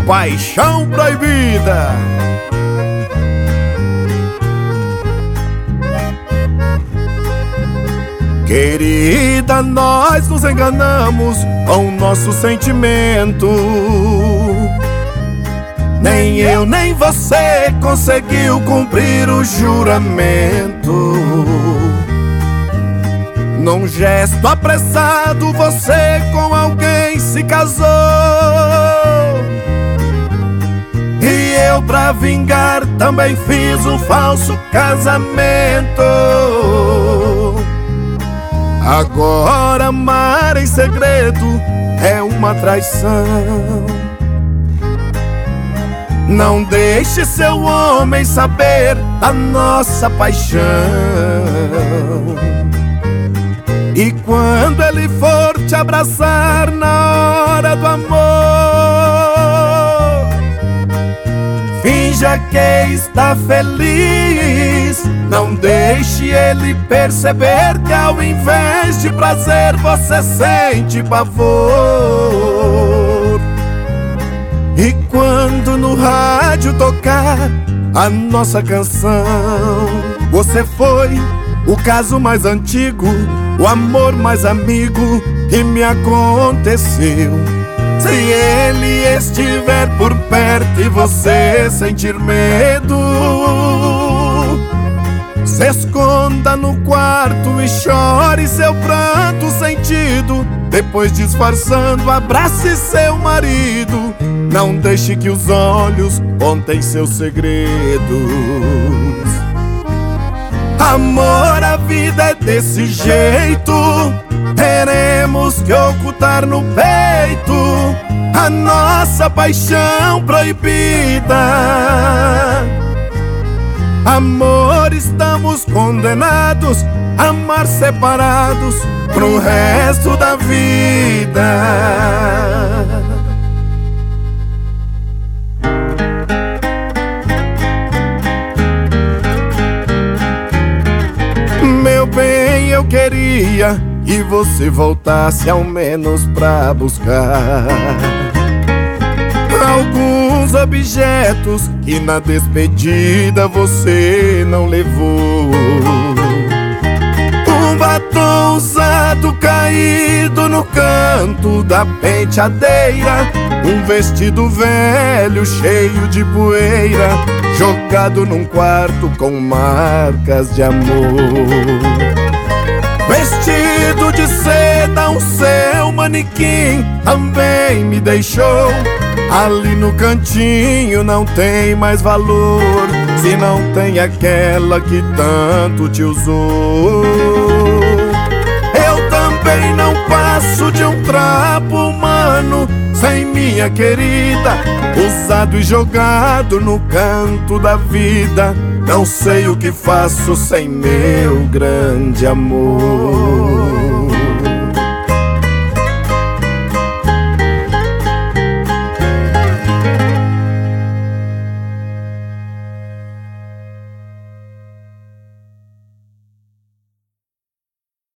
Paixão Proibida. Querida, nós nos enganamos com o nosso sentimento. Nem eu nem você conseguiu cumprir o juramento. Num gesto apressado você com alguém se casou, e eu pra vingar também fiz um falso casamento. Agora amar em segredo é uma traição. Não deixe seu homem saber da nossa paixão. E quando ele for te abraçar na hora do amor, finja que está feliz. Não deixe ele perceber que ao invés de prazer você sente pavor. E quando no rádio tocar a nossa canção, você foi o caso mais antigo, o amor mais amigo que me aconteceu. Se ele estiver por perto e você sentir medo, se esconda no quarto e chore seu pranto sentido. Depois, disfarçando, abrace seu marido. Não deixe que os olhos contem seus segredos. Amor, a vida é desse jeito. Teremos que ocultar no peito a nossa paixão proibida. Amor, estamos condenados a amar separados pro resto da vida. Meu bem, eu queria que você voltasse ao menos pra buscar alguns objetos que na despedida você não levou. Um batom usado caído no canto da penteadeira, um vestido velho cheio de poeira, jogado num quarto com marcas de amor. Vestido de seda, o seu manequim também me deixou. Ali no cantinho não tem mais valor, se não tem aquela que tanto te usou. Eu também não passo de um trapo humano sem minha querida, usado e jogado no canto da vida. Não sei o que faço sem meu grande amor.